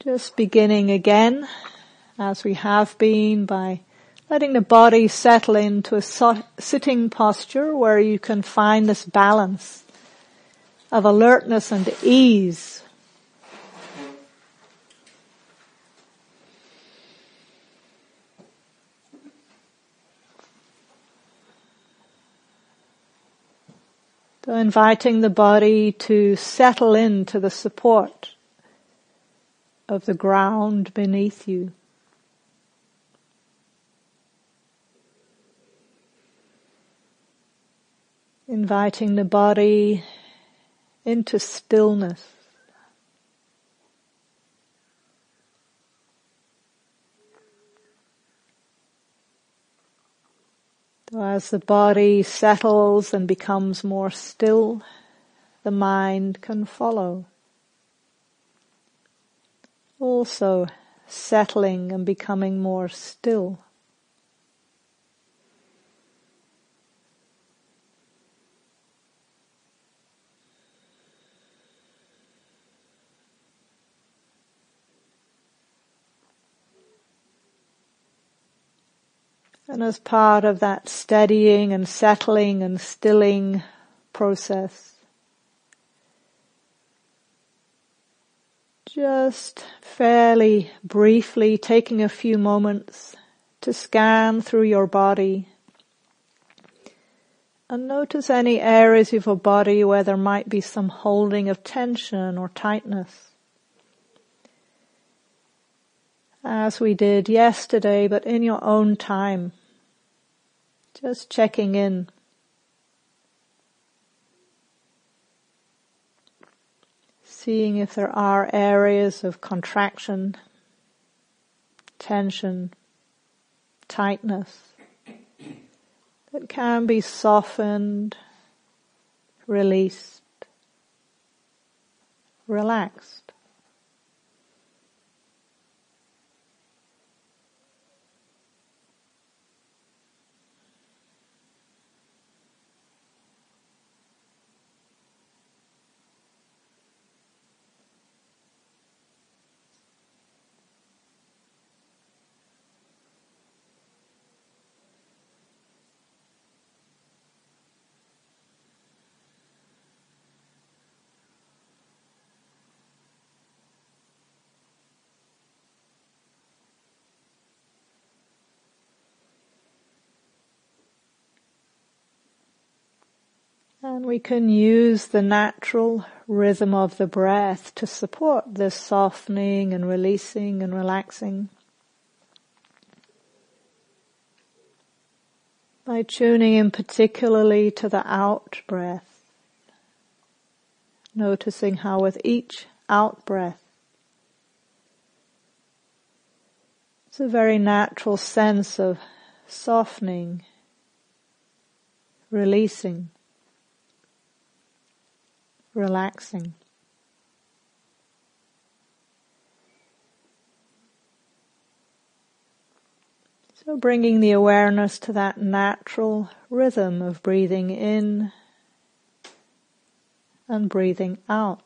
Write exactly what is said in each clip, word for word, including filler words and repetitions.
Just beginning again, as we have been, by letting the body settle into a so- sitting posture where you can find this balance of alertness and ease. So inviting the body to settle into the support of the ground beneath you. Inviting the body into stillness. So as the body settles and becomes more still, the mind can follow. Also settling and becoming more still. And as part of that steadying and settling and stilling process, just fairly briefly taking a few moments to scan through your body and notice any areas of your body where there might be some holding of tension or tightness. As we did yesterday, but in your own time. Just checking in. Seeing if there are areas of contraction, tension, tightness that can be softened, released, relaxed. And we can use the natural rhythm of the breath to support this softening and releasing and relaxing. By tuning in particularly to the out breath. Noticing how with each out breath, it's a very natural sense of softening, releasing, relaxing. So bringing the awareness to that natural rhythm of breathing in and breathing out.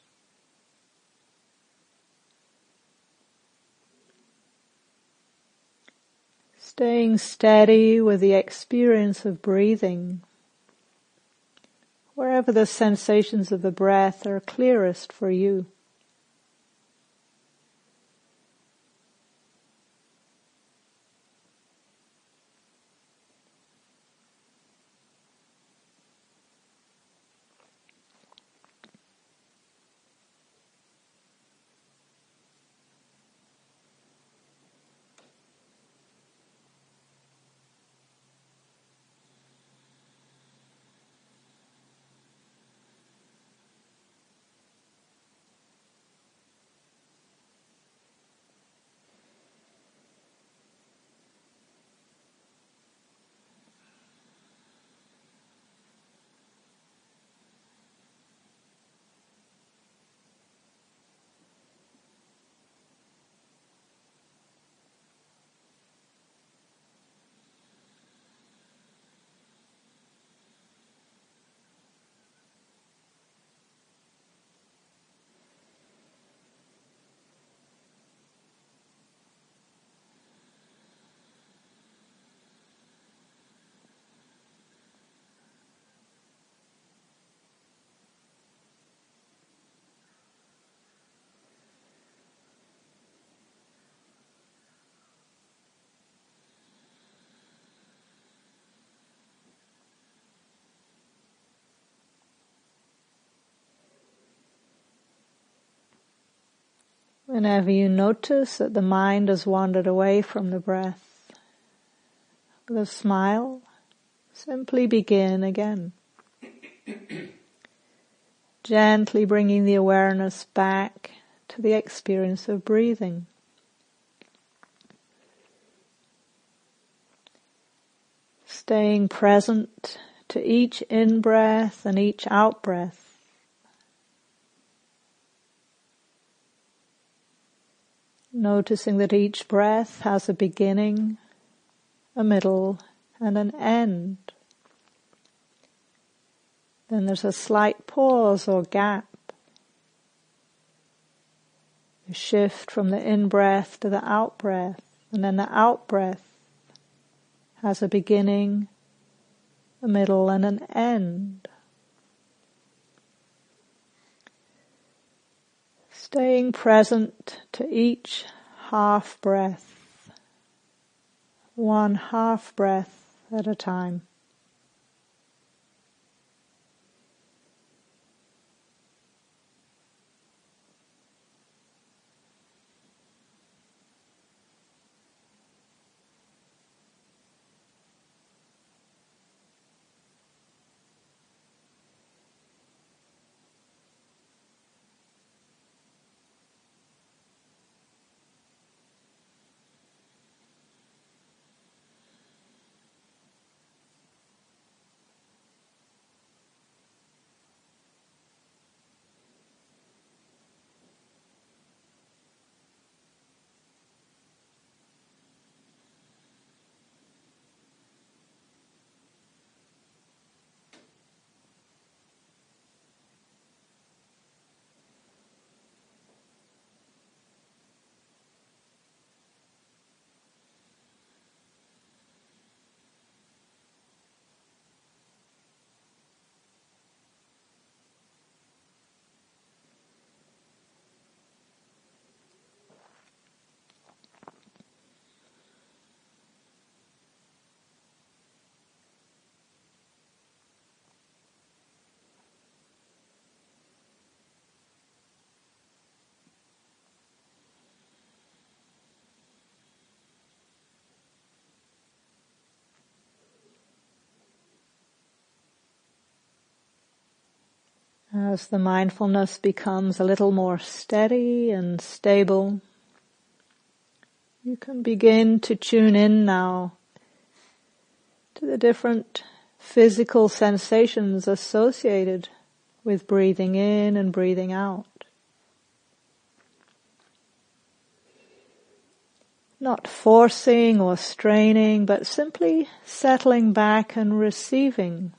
Staying steady with the experience of breathing, wherever the sensations of the breath are clearest for you. Whenever you notice that the mind has wandered away from the breath, with a smile, simply begin again. Gently bringing the awareness back to the experience of breathing. Staying present to each in-breath and each out-breath. Noticing that each breath has a beginning, a middle, and an end. Then there's a slight pause or gap. You shift from the in-breath to the out-breath, and then the out-breath has a beginning, a middle, and an end. Staying present to each half breath, one half breath at a time. As the mindfulness becomes a little more steady and stable, you can begin to tune in now to the different physical sensations associated with breathing in and breathing out. Not forcing or straining, but simply settling back and receiving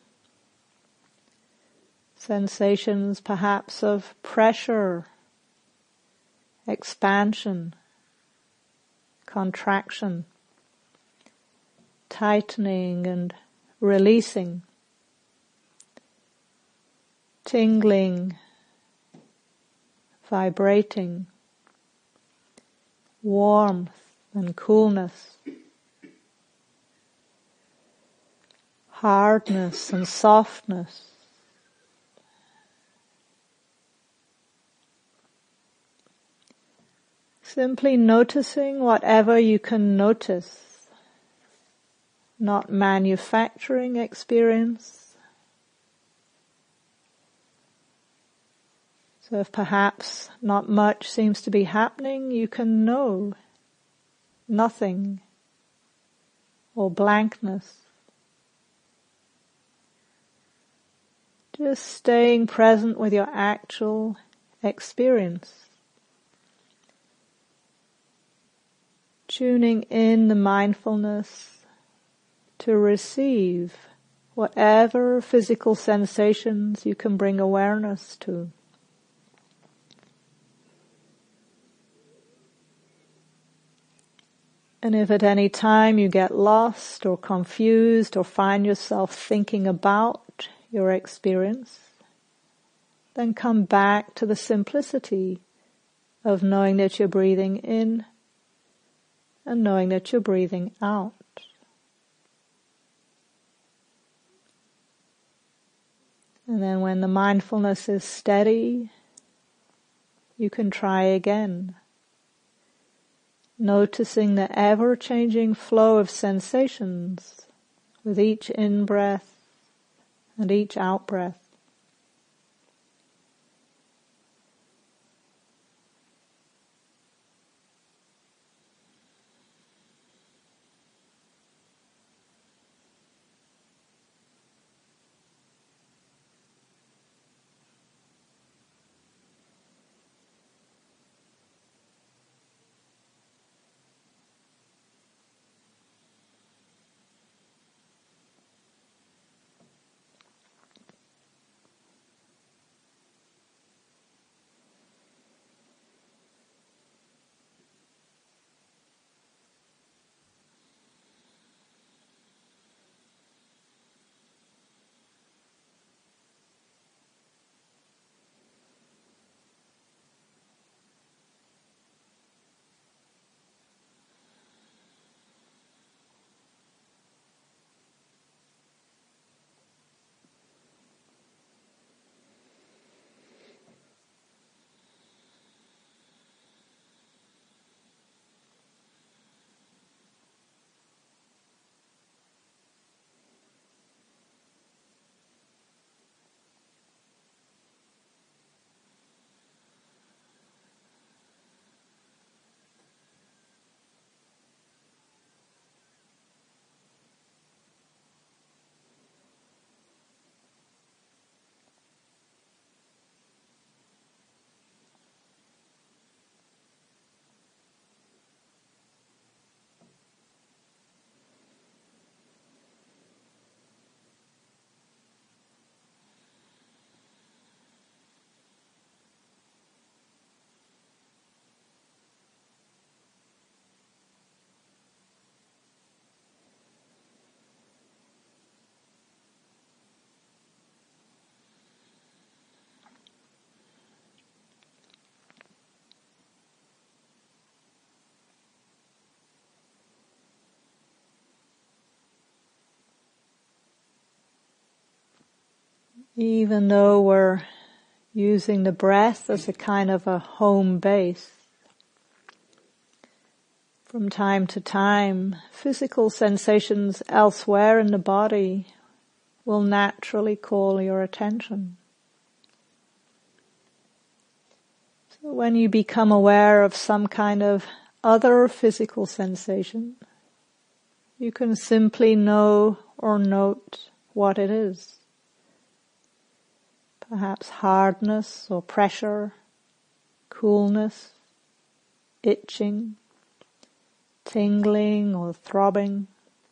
sensations perhaps of pressure, expansion, contraction, tightening and releasing, tingling, vibrating, warmth and coolness, hardness and softness. Simply noticing whatever you can notice, not manufacturing experience. So if perhaps not much seems to be happening, you can know nothing or blankness. Just staying present with your actual experience. Tuning in the mindfulness to receive whatever physical sensations you can bring awareness to. And if at any time you get lost or confused or find yourself thinking about your experience, then come back to the simplicity of knowing that you're breathing in and knowing that you're breathing out. And then when the mindfulness is steady, you can try again noticing the ever-changing flow of sensations with each in-breath and each out-breath. Even though we're using the breath as a kind of a home base, from time to time, physical sensations elsewhere in the body will naturally call your attention. So when you become aware of some kind of other physical sensation, you can simply know or note what it is. Perhaps hardness or pressure, coolness, itching, tingling or throbbing,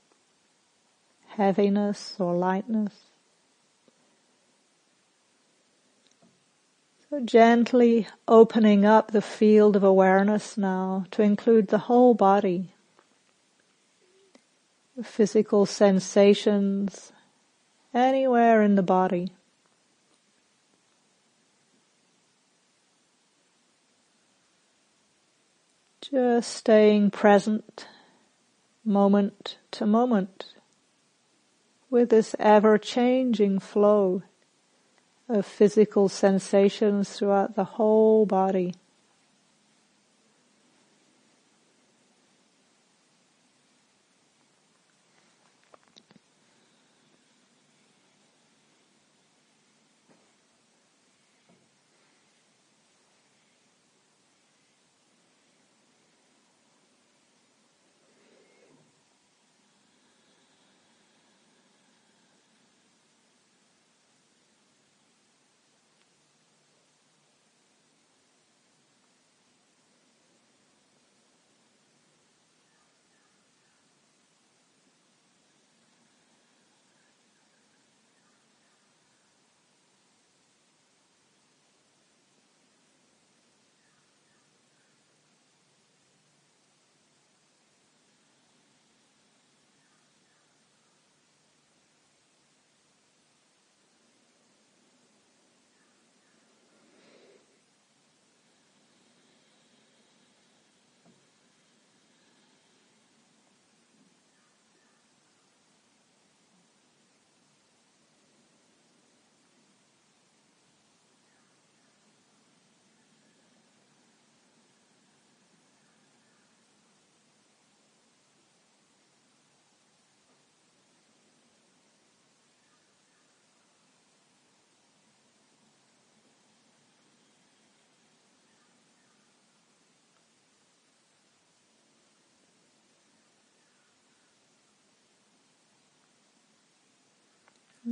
heaviness or lightness. So gently opening up the field of awareness now to include the whole body, the physical sensations anywhere in the body. Just staying present moment to moment with this ever-changing flow of physical sensations throughout the whole body.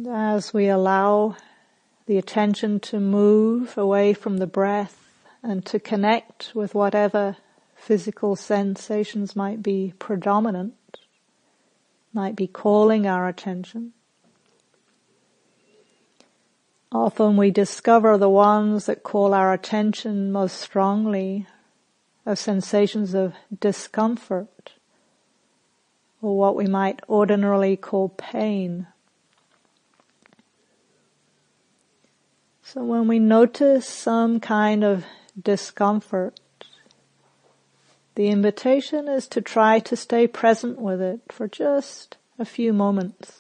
And as we allow the attention to move away from the breath and to connect with whatever physical sensations might be predominant, might be calling our attention, often we discover the ones that call our attention most strongly as sensations of discomfort, or what we might ordinarily call pain. So when we notice some kind of discomfort, the invitation is to try to stay present with it for just a few moments,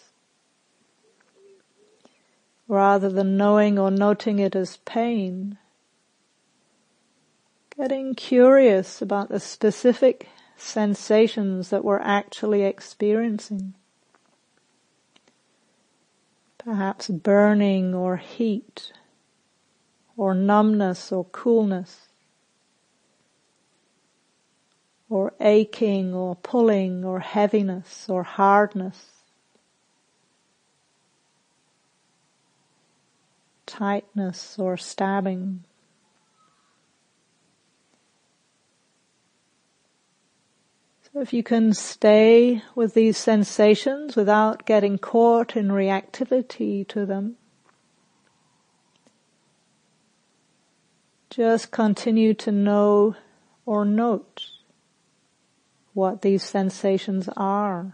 rather than knowing or noting it as pain. Getting curious about the specific sensations that we're actually experiencing. Perhaps burning or heat, or numbness or coolness, or aching or pulling or heaviness or hardness, tightness or stabbing. So if you can stay with these sensations without getting caught in reactivity to them, just continue to know or note what these sensations are.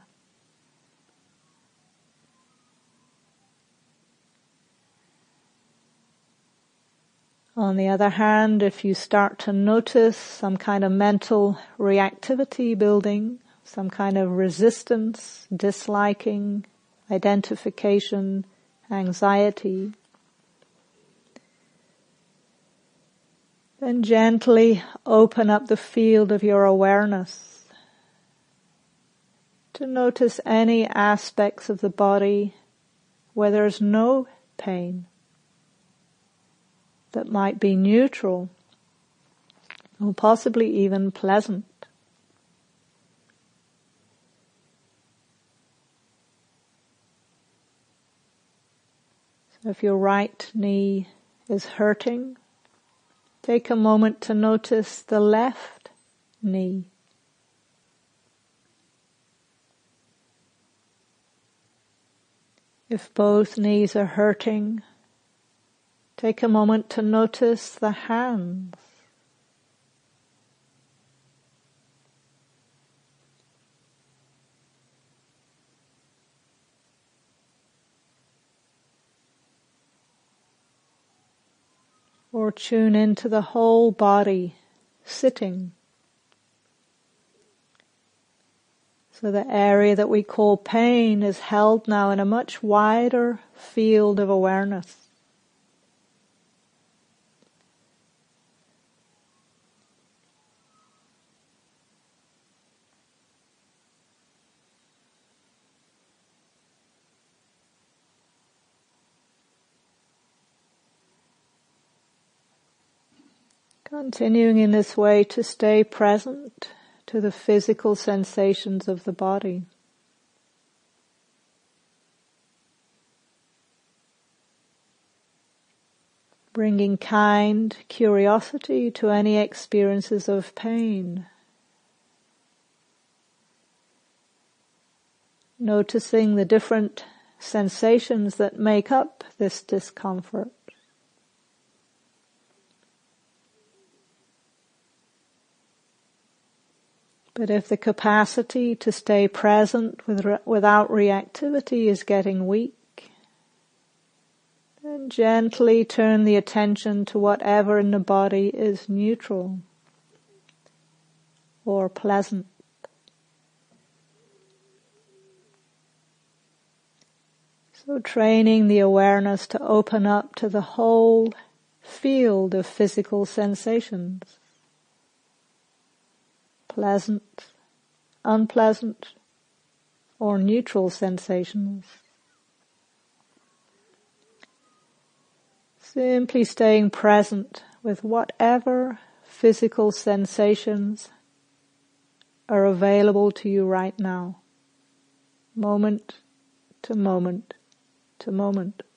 On the other hand, if you start to notice some kind of mental reactivity building, some kind of resistance, disliking, identification, anxiety, then gently open up the field of your awareness to notice any aspects of the body where there's no pain, that might be neutral or possibly even pleasant. So if your right knee is hurting, take a moment to notice the left knee. If both knees are hurting, take a moment to notice the hands. Or tune into the whole body sitting. So the area that we call pain is held now in a much wider field of awareness. Continuing in this way to stay present to the physical sensations of the body. Bringing kind curiosity to any experiences of pain. Noticing the different sensations that make up this discomfort. But if the capacity to stay present with, without reactivity is getting weak, then gently turn the attention to whatever in the body is neutral or pleasant. So training the awareness to open up to the whole field of physical sensations. Pleasant, unpleasant, or neutral sensations. Simply staying present with whatever physical sensations are available to you right now, moment to moment. to moment.